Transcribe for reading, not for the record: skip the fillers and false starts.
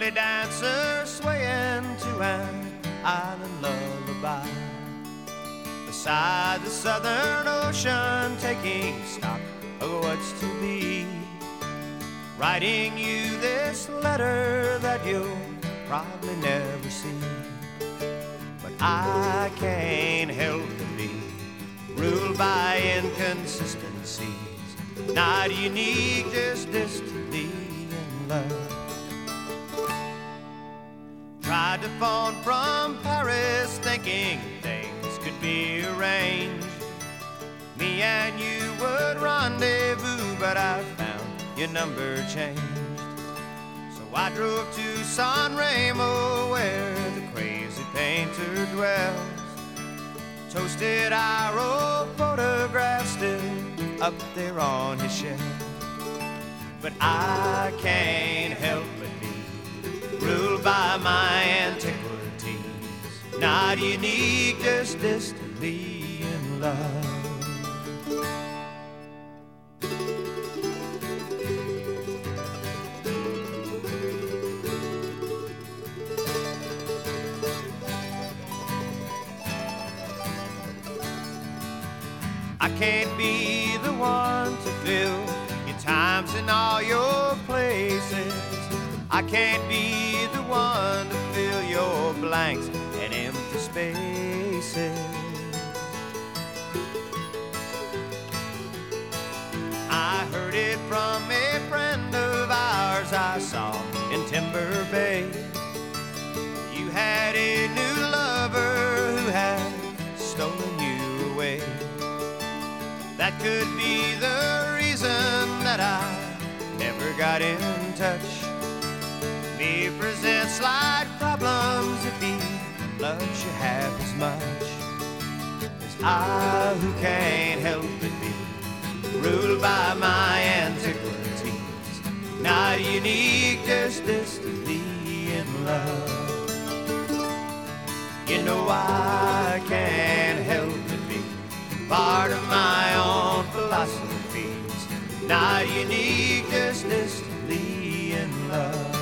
belly dancer swaying to an island lullaby beside the southern ocean, taking stock of what's to be. Writing you this letter that you'll probably never see. But I can't help but be ruled by inconsistencies, not unique, just distantly in love. Tried to phone from Paris, thinking things could be arranged. Me and you would rendezvous, but I found your number changed. So I drove to San Remo, where the crazy painter dwells. Toasted our old photograph still up there on his shelf. But I can't help but be ruled by my antiquities, not unique, just distantly in love. I can't be the one to fill your times and all your places. I can't be the one to fill your blanks and empty spaces. I heard it from a friend of ours I saw in Timber Bay. You had a new lover who had stolen you away. That could be the reason that I never got in touch. Me presents slight problems if he loves you half as much. As I who can't help but be ruled by my antiquities, not unique, just distantly in love. You know I can't help but be part of my own philosophies, not unique, just distantly in love.